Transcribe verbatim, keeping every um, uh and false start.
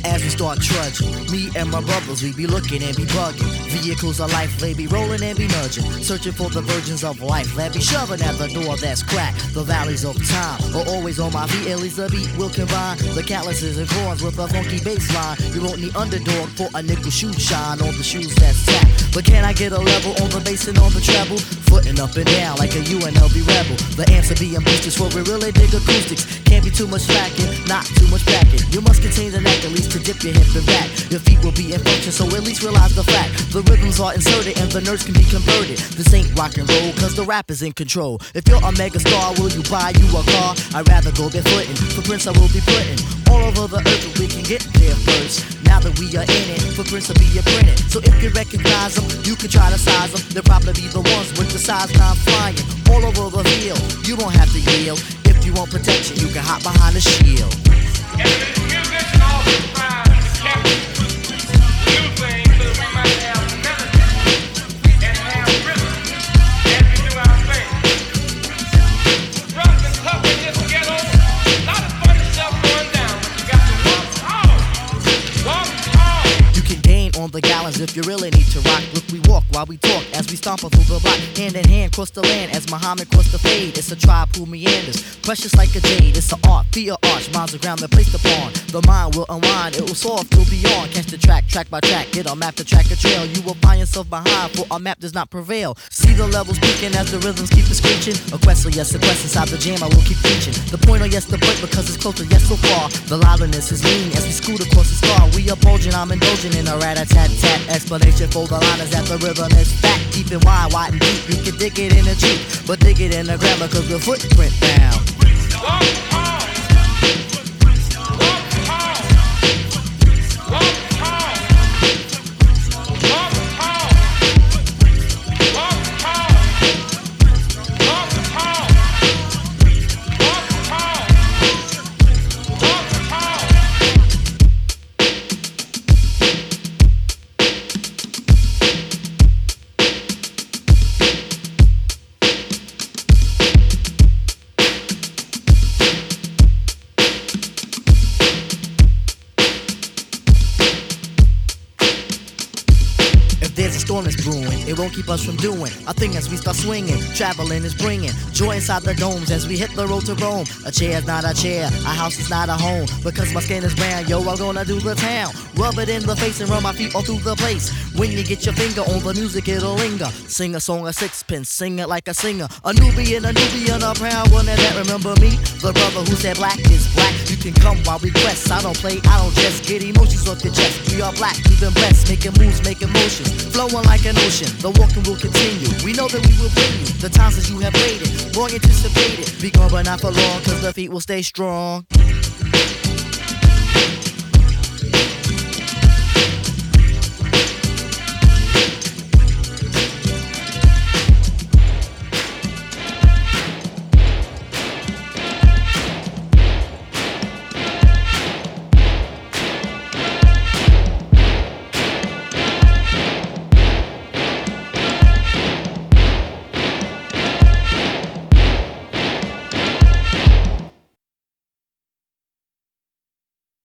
As we start trudging, me and my brothers, we be looking and be bugging. Vehicles of life, they be rolling and be nudging. Searching for the virgins of life, that be shoving at the door that's cracked. The valleys of time are always on my feet, at least the beat will combine the calluses and corns with a funky bass line. You won't need underdog for a nickel shoe shine on the shoes that's tapped. But can I get a level on the bass and on the treble? Footing up and down like a U N L V rebel. The answer being boosters for we really dig acoustics. Can't be too much slacking, not too much backing. You must contain the knack at least to dip your hip and back. Your feet will be in function, so at least realize the fact. The rhythms are inserted and the nerves can be converted. This ain't rock and roll, cause the rap is in control. If you're a mega star, will you buy you a car? I'd rather go barefooting. Footprints I will be putting all over the earth, but we can get there first. Now that we are in it, footprints will be printed. So if you recognize them, you can try to size them. They'll probably be the ones with the size nine flying all over the field. You don't have to yield. If you want protection, you can hop behind the shield. On the gallons if you really need to rock. Look, we walk while we talk as we stomp through the block. Hand in hand, cross the land as Muhammad crossed the fade. It's a tribe who meanders, precious like a jade. It's an art, be a arch, minds the ground they're placed upon. The mind will unwind, it will soar till beyond. Catch the track, track by track, get a map to track a trail. You will find yourself behind, for our map does not prevail. See the levels peaking as the rhythms keep it screeching. A quest, oh yes, a quest inside the jam, I will keep reaching. The point, oh yes, the break because it's closer, yes, so far. The loudness is lean as we scoot across the star. We are bulging, I'm indulging in a rat-a-tat-tat. Explanation for the line is that the rhythm is fat. Keep it wide, wide and deep. You can dig it in a Jeep, but dig it in a grammar cause the footprint down. There's a storm that's brewing, it won't keep us from doing a thing as we start swinging. Traveling is bringing joy inside the domes as we hit the road to Rome. A chair's not a chair, a house is not a home. Because my skin is brown, yo, I'm gonna do the town. Rub it in the face and run my feet all through the place. When you get your finger on the music, it'll linger. Sing a song of sixpence, sing it like a singer. A Nubian, a Nubian, a proud one, and that remember me? The brother who said black is black. You can come while we quest. I don't play, I don't just get emotions off your chest. We are black, even blessed, making moves, making motions. Flowing like an ocean, the walking will continue. We know that we will bring you the times that you have waited, long anticipated. Be gone but not for long, cause the feet will stay strong.